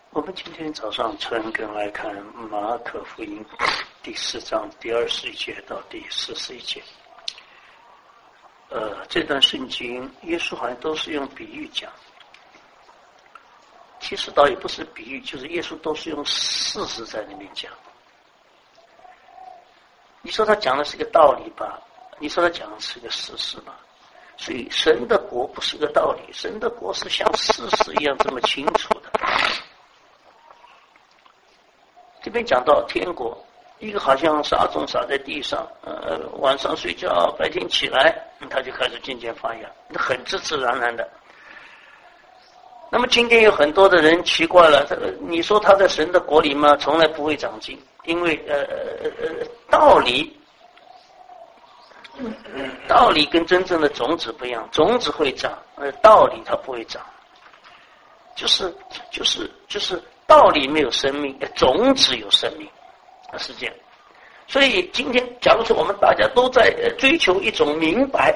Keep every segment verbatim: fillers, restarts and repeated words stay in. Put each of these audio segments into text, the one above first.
我们今天早上纯根来看马可福音第四章第二十一节到第四十一节。呃，这段圣经耶稣好像都是用比喻讲，其实倒也不是比喻，就是耶稣都是用事实在里面讲。你说他讲的是个道理吧，你说他讲的是个事实吧。所以神的国不是个道理，神的国是像事实一样这么清楚的。这边讲到天国，一个好像撒种撒在地上，呃，晚上睡觉，白天起来，它就开始渐渐发芽，很自自然然的。那么今天有很多的人奇怪了，这个你说他在神的国里吗？从来不会长进，因为呃呃呃道理，道理跟真正的种子不一样，种子会长，呃，道理它不会长，就是就是就是道理没有生命，种子有生命，是这样。所以今天，假如说我们大家都在追求一种明白，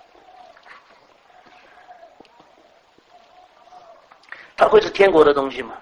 它会是天国的东西吗？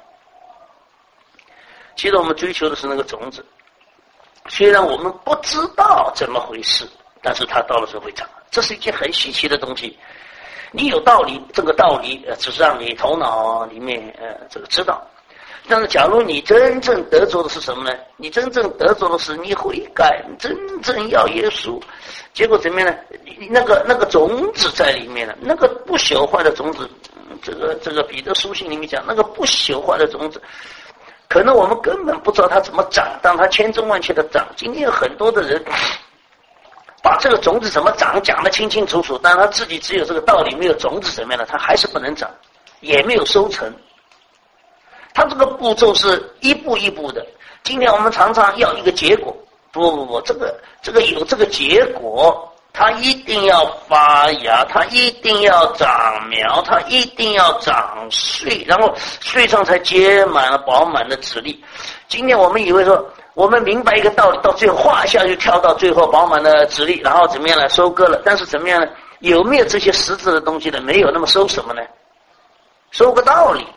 其实我们追求的是那个种子，虽然我们不知道怎么回事，但是它到了时候会长，这是一件很稀奇的东西。你有道理，这个道理呃只是让你头脑里面呃这个知道。但是假如你真正得着的是什么呢？你真正得着的是你悔改，真正要耶稣，结果怎么样呢？那个那个种子在里面了，那个不朽坏的种子，这个这个彼得书信里面讲，那个不朽坏的种子，可能我们根本不知道它怎么长，当它千真万确的长。今天有很多的人把这个种子怎么长讲得清清楚楚，但他自己只有这个道理，没有种子怎么样呢？他还是不能长，也没有收成。他这个步骤是一步一步的。今天我们常常要一个结果，不不不，这个这个有这个结果，它一定要发芽，它一定要长苗，它一定要长穗，然后穗上才结满了饱满的籽粒。今天我们以为说我们明白一个道理，到最后哗一下就跳到最后饱满的籽粒，然后怎么样呢？收割了。但是怎么样呢？有没有这些实质的东西呢？没有。那么收什么呢？收个道理。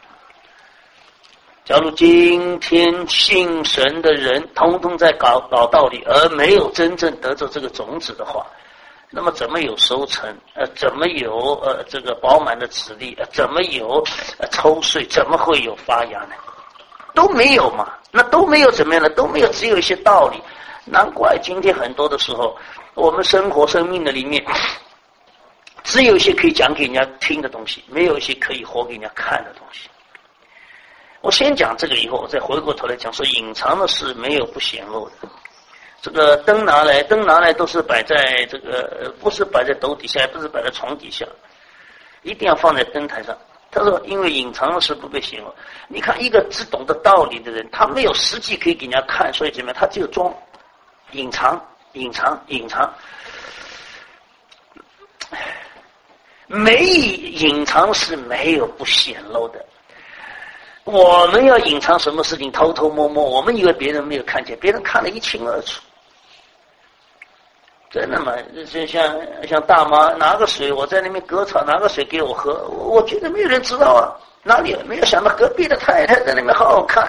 假如今天信神的人通通在搞搞道理，而没有真正得着这个种子的话，那么怎么有收成？呃，怎么有呃这个饱满的籽粒？呃，怎么有呃抽穗？怎么会有发芽呢？都没有嘛。那都没有怎么样呢？都没有，只有一些道理。难怪今天很多的时候，我们生活生命的里面，只有一些可以讲给人家听的东西，没有一些可以活给人家看的东西。我先讲这个，以后我再回过头来讲说，隐藏的事没有不显露的。这个灯拿来，灯拿来都是摆在这个，不是摆在斗底下，也不是摆在床底下，一定要放在灯台上。他说，因为隐藏的事不被显露。你看，一个只懂得道理的人，他没有实际可以给人家看，所以怎么样？他只有装，隐藏，隐藏，隐藏。没隐藏是没有不显露的。我们要隐藏什么事情，偷偷摸摸，我们以为别人没有看见，别人看得一清二楚。真的吗？就像像大妈拿个水，我在那边割草，拿个水给我喝，我觉得没有人知道啊，哪里没有想到隔壁的太太在那边好好看。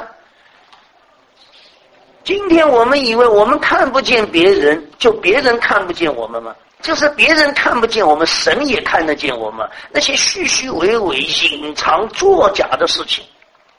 今天我们以为我们看不见别人，就别人看不见我们吗？就是别人看不见我们，神也看得见我们。那些虚虚伪伪、隐藏作假的事情，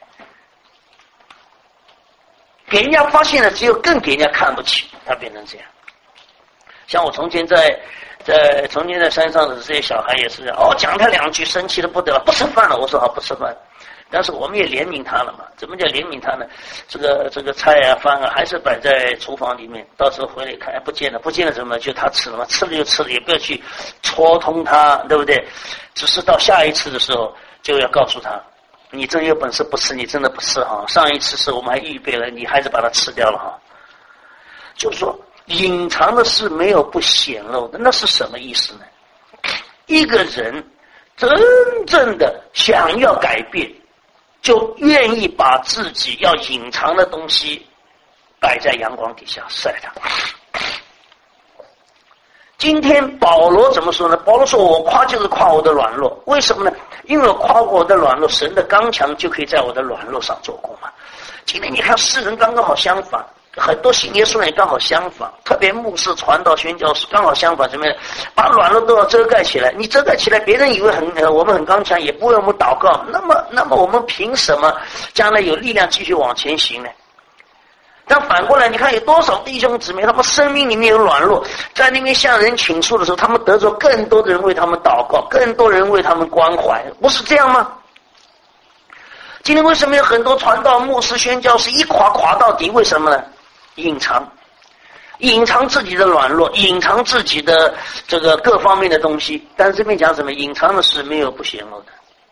给人家发现了，只有更给人家看不起，他变成这样。像我从前在在从前在山上的这些小孩也是这样，哦，讲他两句生气的不得了，不吃饭了。我说好，不吃饭。但是我们也怜悯他了嘛？怎么叫怜悯他呢？这个这个菜啊饭啊还是摆在厨房里面，到时候回来看，哎，不见了，不见了，怎么就他吃了嘛？吃了就吃了，也不要去戳通他，对不对？只是到下一次的时候就要告诉他，你真有本事不吃，你真的不吃哈。上一次是我们还预备了，你还是把它吃掉了哈。就是说，隐藏的事没有不显露的，那是什么意思呢？一个人真正的想要改变，就愿意把自己要隐藏的东西摆在阳光底下晒它。 今天保罗怎么说呢？保罗说我夸就是夸我的软弱，为什么呢？因为我夸我的软弱，神的刚强就可以在我的软弱上做工嘛。今天你看世人刚刚好相反，很多信耶稣人也刚好相反，特别牧师、传道、宣教士刚好相反，怎么样？把软弱都要遮盖起来，你遮盖起来，别人以为很呃我们很刚强，也不为我们祷告，那么那么我们凭什么将来有力量继续往前行呢？但反过来，你看有多少弟兄姊妹，他们生命里面有软弱，在那边向人倾诉的时候，他们得着更多的人为他们祷告，更多人为他们关怀，不是这样吗？今天为什么有很多传道、牧师、宣教士一垮垮到底？为什么呢？隐藏，隐藏自己的软弱，隐藏自己的这个各方面的东西。但是这边讲什么？隐藏的事没有不显露的。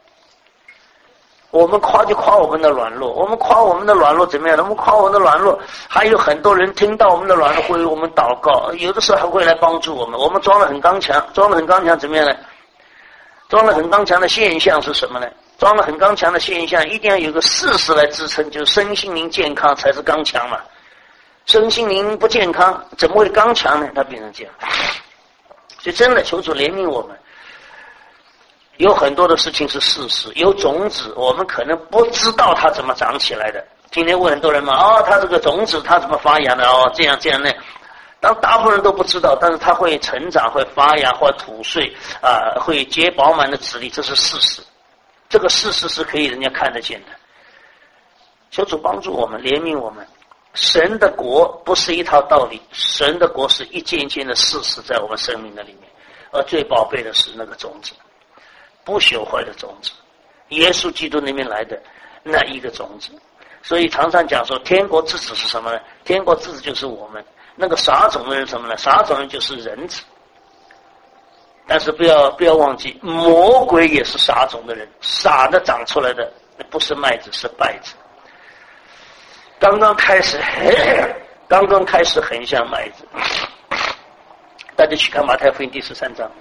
我们夸就夸我们的软弱，我们夸我们的软弱怎么样？我们夸我们的软弱，还有很多人听到我们的软弱会为我们祷告，有的时候还会来帮助我们。我们装得很刚强，装得很刚强怎么样呢？装得很刚强的现象是什么呢？装得很刚强的现象一定要有个事实来支撑，就是身心灵健康才是刚强嘛。身心灵不健康，怎么会刚强呢？它变成这样。所以真的求主怜悯我们。有很多的事情是事实，有种子，我们可能不知道它怎么长起来的。今天问很多人嘛，哦，它这个种子它怎么发芽的？哦，这样这样那样。当大部分人都不知道，但是它会成长，会发芽，会吐穗啊、呃，会结饱满的籽粒，这是事实。这个事实是可以人家看得见的。求主帮助我们，怜悯我们。神的国不是一套道理，神的国是一件件的事实在我们生命的里面，而最宝贝的是那个种子，不朽坏的种子，耶稣基督那边来的那一个种子。所以常常讲说，天国之子是什么呢？天国之子就是我们。那个撒种的人什么呢？撒种人就是人子。但是不要不要忘记，魔鬼也是撒种的人，撒的长出来的不是麦子，是稗子。刚刚开始，刚刚开始很像麦子。大家去看马太福音第十三章，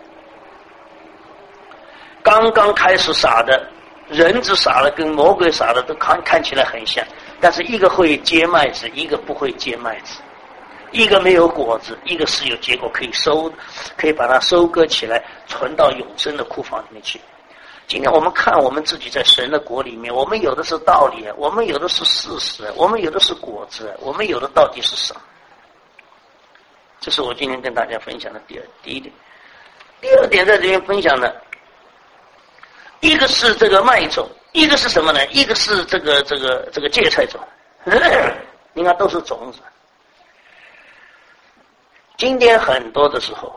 刚刚开始撒的，人子撒的跟魔鬼撒的都看看起来很像，但是一个会结麦子，一个不会结麦子。一个没有果子，一个是有结果可以收，可以把它收割起来，存到永生的库房里面去。今天我们看我们自己在神的国里面，我们有的是道理，我们有的是事实，我们有的是果子，我们有的到底是什么？这是我今天跟大家分享的第二第一点。第二点在这边分享的，一个是这个麦种，一个是什么呢？一个是这个这个这个芥菜种，你看都是种子。今天很多的时候，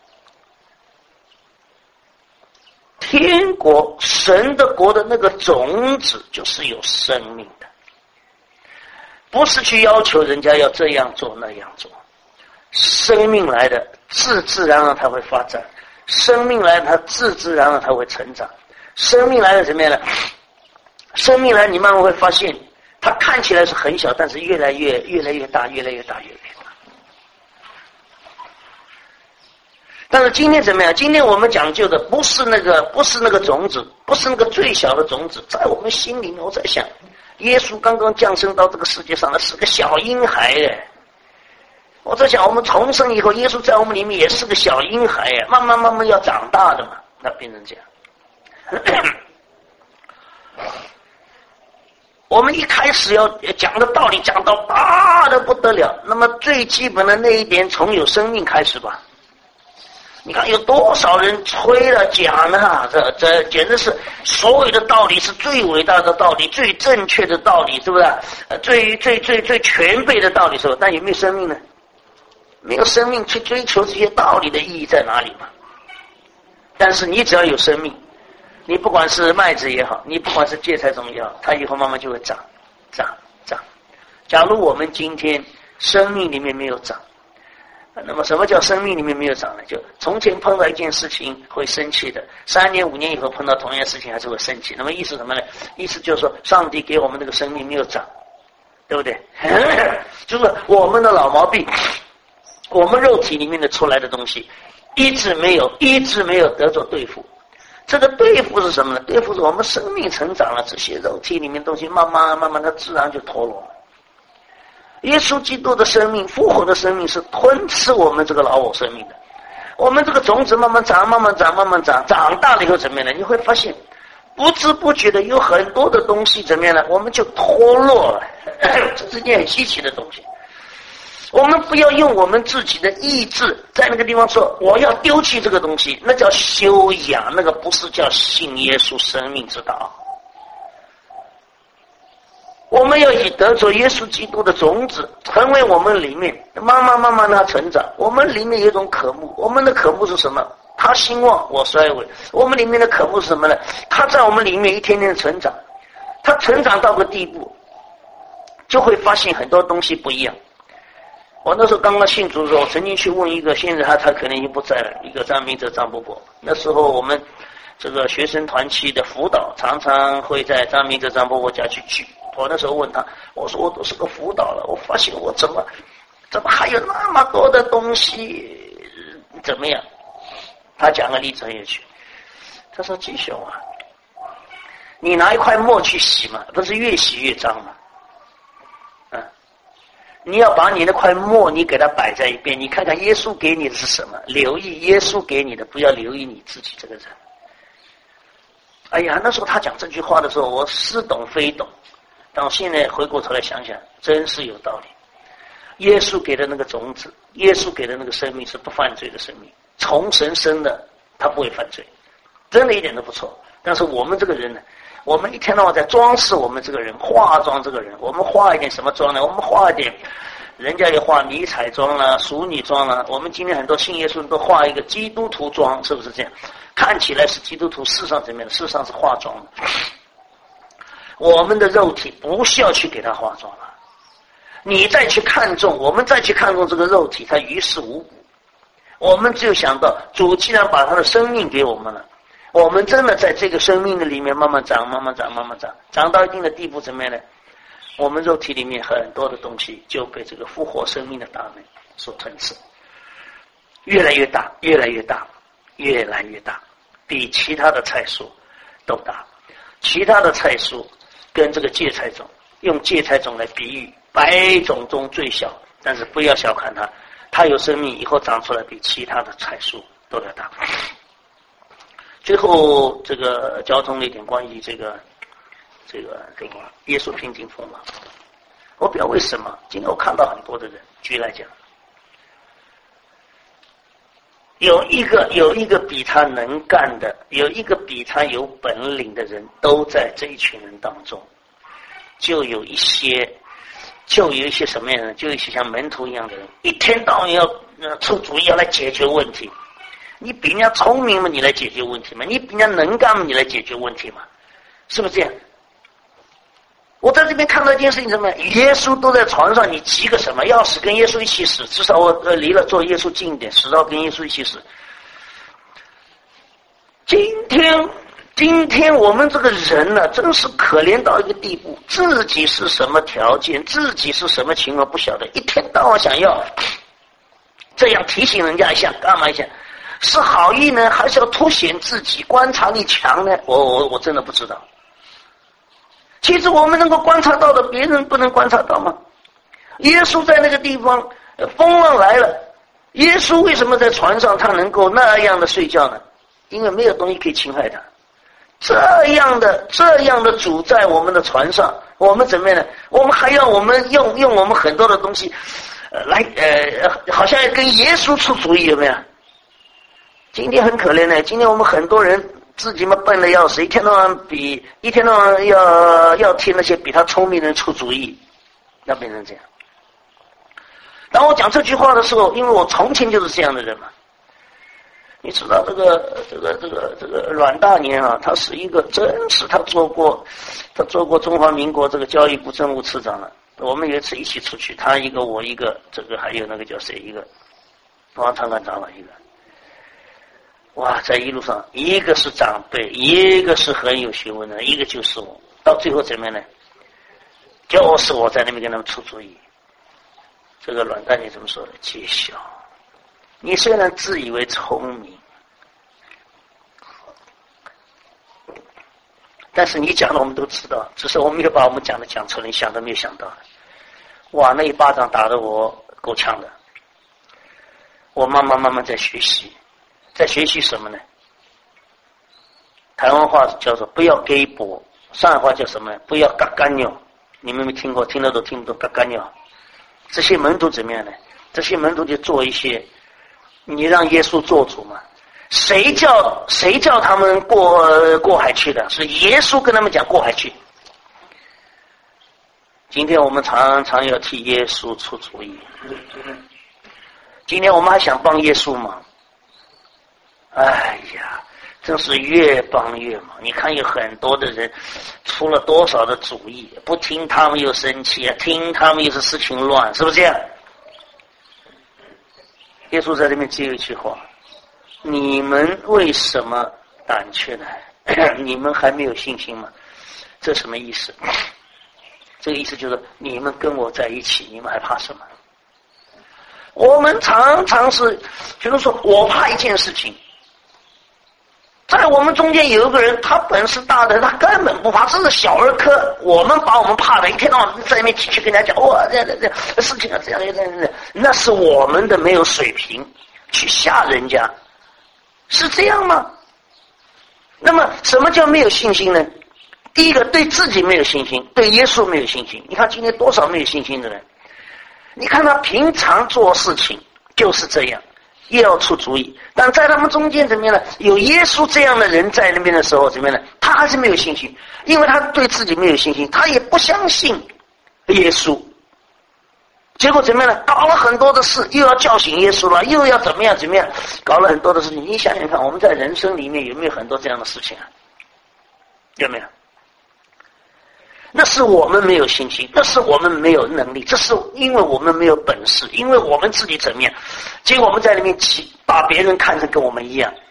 天国神的国的那个种子就是有生命的，不是去要求人家要这样做那样做，生命来的自自然然它会发展，生命来的它自自然然它会成长，生命来的怎么样呢？生命来你慢慢会发现，它看起来是很小，但是越来越越来越大，越来越大，越来越大。但是今天怎么样？今天我们讲究的不是那个，不是那个种子，不是那个最小的种子，在我们心里面，我在想，耶稣刚刚降生到这个世界上，那是个小婴孩哎。我在想，我们重生以后，耶稣在我们里面也是个小婴孩哎，慢慢慢慢要长大的嘛，那变成这样。我们一开始要讲的道理讲到大的不得了，那么最基本的那一点，从有生命开始吧。你看有多少人吹了讲了，这这简直是所有的道理是最伟大的道理，最正确的道理，是不是？最最最最全备的道理，是吧？但有没有生命呢？没有生命去追求这些道理的意义在哪里嘛？但是你只要有生命，你不管是麦子也好，你不管是芥菜种也好，它以后慢慢就会长长长。假如我们今天生命里面没有长，那么什么叫生命里面没有长呢？就从前碰到一件事情会生气的，三年五年以后碰到同样事情还是会生气。那么意思什么呢？意思就是说上帝给我们这个生命没有长，对不对？就是我们的老毛病，我们肉体里面的出来的东西一直没有一直没有得着对付。这个对付是什么呢？对付是我们生命成长了，这些肉体里面东西慢慢慢慢它自然就脱落了。耶稣基督的生命，复活的生命是吞吃我们这个老我生命的。 我们这个种子慢慢长，慢慢长，慢慢长，长大了以后怎么样呢？你会发现，不知不觉的有很多的东西怎么样呢？我们就脱落了，这是件很稀奇的东西。我们不要用我们自己的意志在那个地方说我要丢弃这个东西，那叫修养，那个不是叫信耶稣生命之道。我们要以得着耶稣基督的种子成为我们里面，慢慢慢慢的成长。我们里面有一种渴慕，我们的渴慕是什么？他兴旺，我衰微。我们里面的渴慕是什么呢？他在我们里面一天天的成长，他成长到个地步，就会发现很多东西不一样。我那时候刚刚信主的时候，曾经去问一个，现在他他可能已经不在了，一个张明哲张伯伯。那时候我们这个学生团契的辅导常常会在张明哲张伯伯家去聚。我那时候问他，我说我都是个辅导了，我发现我怎么怎么还有那么多的东西，怎么样？他讲个例子很有趣，他说：“季兄啊，你拿一块墨去洗嘛，不是越洗越脏吗？啊，你要把你那块墨，你给它摆在一边，你看看耶稣给你的是什么？留意耶稣给你的，不要留意你自己这个人。”哎呀，那时候他讲这句话的时候，我似懂非懂。但我现在回过头来想想，真是有道理。耶稣给的那个种子，耶稣给的那个生命是不犯罪的生命，从神生的，他不会犯罪，真的一点都不错。但是我们这个人呢，我们一天到晚在装饰我们这个人，化妆这个人。我们化一点什么妆呢？我们化一点，人家也化迷彩妆啦、淑女妆啦。我们今天很多信耶稣人都化一个基督徒妆，是不是这样？看起来是基督徒，事实上怎么样？事实上是化妆的。我们的肉体不需要去给他化妆了，你再去看重，我们再去看重这个肉体，它于事无补。我们只有想到主既然把他的生命给我们了，我们真的在这个生命的里面慢慢长，慢慢长，慢慢长，长到一定的地步，怎么样呢？我们肉体里面很多的东西就被这个复活生命的大门所吞噬，越来越大，越来越大，越来越大，比其他的菜蔬都大。其他的菜蔬跟这个芥菜种，用芥菜种来比喻，百种中最小，但是不要小看它，它有生命，以后长出来比其他的菜蔬都要大。最后这个交通的一点关于这个这个这个耶稣平静风浪，我不知道为什么今天我看到很多的人，举例来讲，有一个有一个比他能干的，有一个比他有本领的人，都在这一群人当中，就有一些就有一些什么样的，就有一些像门徒一样的人，一天到晚要出主意要来解决问题。你比人家聪明嘛，你来解决问题嘛？你比人家能干嘛，你来解决问题嘛？是不是这样？我在这边看到一件事情，什么？耶稣都在床上，你急个什么？要死跟耶稣一起死，至少我呃离了做耶稣近一点，死到跟耶稣一起死。今天，今天我们这个人呢、啊，真是可怜到一个地步，自己是什么条件，自己是什么情况不晓得，一天到晚想要这样提醒人家一下，干嘛一下？是好意呢，还是要凸显自己观察力强呢？我我我真的不知道。其实我们能够观察到的，别人不能观察到吗？耶稣在那个地方，风浪来了，耶稣为什么在船上他能够那样的睡觉呢？因为没有东西可以侵害他。这样的这样的主在我们的船上，我们怎么样呢？我们还要我们用用我们很多的东西，呃，来呃，好像要跟耶稣出主意，有没有？今天很可怜的，今天我们很多人自己嘛笨的要死，一天到晚比一天到晚要要听那些比他聪明的人出主意，要变成这样。当我讲这句话的时候，因为我从前就是这样的人嘛。你知道这个这个这个这个阮大年啊，他是一个真是他做过他做过中华民国这个教育部政务次长了。我们有一次一起出去，他一个我一个，这个还有那个叫谁一个王长官长老一个。哇，在一路上，一个是长辈，一个是很有学问的，一个就是我。到最后怎么样呢？就是我在那边跟他们出主意。这个阮大年怎么说的？揭晓。你虽然自以为聪明，但是你讲的我们都知道，只是我没有把我们讲的讲出来，你想都没有想到。哇，那一巴掌打得我够呛的。我慢慢慢慢在学习， 在学习什么呢？台湾话叫做不要给薄，上海话叫什么？不要嘎干鸟。你们没听过？听了都听不懂嘎干鸟。这些门徒怎么样呢？这些门徒就做一些，你让耶稣做主嘛？谁叫谁叫他们过、呃、过海去的？是耶稣跟他们讲过海去。今天我们常常要替耶稣出主意。今天我们还想帮耶稣忙。哎呀，真是越帮越忙。你看有很多的人出了多少的主意，不听他们又生气啊，听他们又是事情乱，是不是这样？耶稣在这边只有一句话：你们为什么胆怯呢？你们还没有信心吗？这什么意思？这个意思就是你们跟我在一起，你们还怕什么？我们常常是，比如说我怕一件事情，在我们中间有一个人，他本事大的，他根本不怕，这是小儿科。我们把我们怕的一天到晚在那边去跟人家讲，哇，这样这样事情啊，这样这样这样，那是我们的没有水平去吓人家，是这样吗？那么什么叫没有信心呢？第一个，对自己没有信心，对耶稣没有信心。你看今天多少没有信心的人？你看他平常做事情就是这样，也要出主意，但在他们中间怎么样呢？有耶稣这样的人在那边的时候，怎么样呢？他还是没有信心，因为他对自己没有信心，他也不相信耶稣。结果怎么样呢？搞了很多的事，又要叫醒耶稣了，又要怎么样怎么样，搞了很多的事情。你想想看，我们在人生里面有没有很多这样的事情啊？有没有？那是我们没有信心，那是我们没有能力，这是因为我们没有本事，因为我们自己怎么样，结果我们在里面起把别人看成跟我们一样。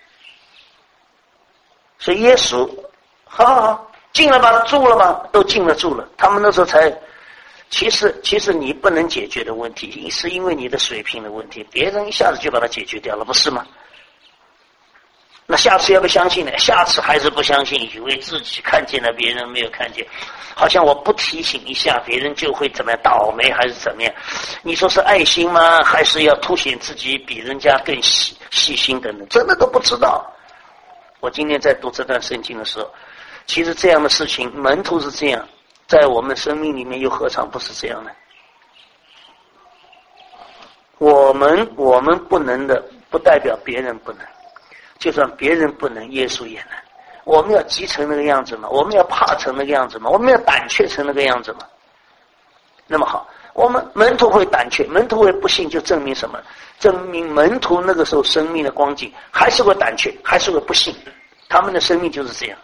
所以耶稣好好好进了吧，住了吧，都进了住了。他们那时候才，其实其实你不能解决的问题，是因为你的水平的问题，别人一下子就把它解决掉了，不是吗？那下次要不相信呢？下次还是不相信，以为自己看见了，别人没有看见，好像我不提醒一下，别人就会怎么样倒霉，还是怎么样？你说是爱心吗？还是要凸显自己比人家更细细心等等？真的都不知道。我今天在读这段圣经的时候，其实这样的事情，门徒是这样，在我们生命里面又何尝不是这样呢？我们我们不能的，不代表别人不能。就算别人不能，耶稣也能。我们要急成那个样子吗？我们要怕成那个样子吗？我们要胆怯成那个样子吗？那么好，我们门徒会胆怯，门徒会不信，就证明什么？证明门徒那个时候生命的光景还是会胆怯，还是会不信，他们的生命就是这样。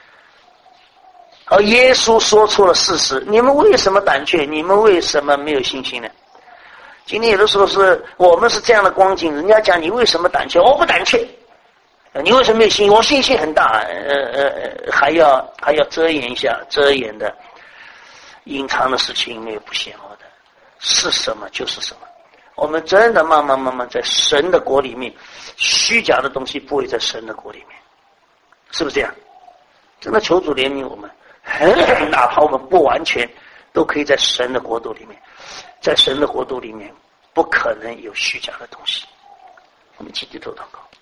而耶稣说出了事实，你们为什么胆怯？你们为什么没有信心呢？今天有的时候是我们是这样的光景，人家讲你为什么胆怯？我不胆怯。你为什么没有信心？我信心很大，呃呃，还要还要遮掩一下，遮掩的、隐藏的事情没有不显露的，是什么就是什么。我们真的慢慢慢慢在神的国里面，虚假的东西不会在神的国里面，是不是这样？真的求主怜悯我们，哪怕我们不完全，都可以在神的国度里面，在神的国度里面，不可能有虚假的东西。我们一起低头祷告。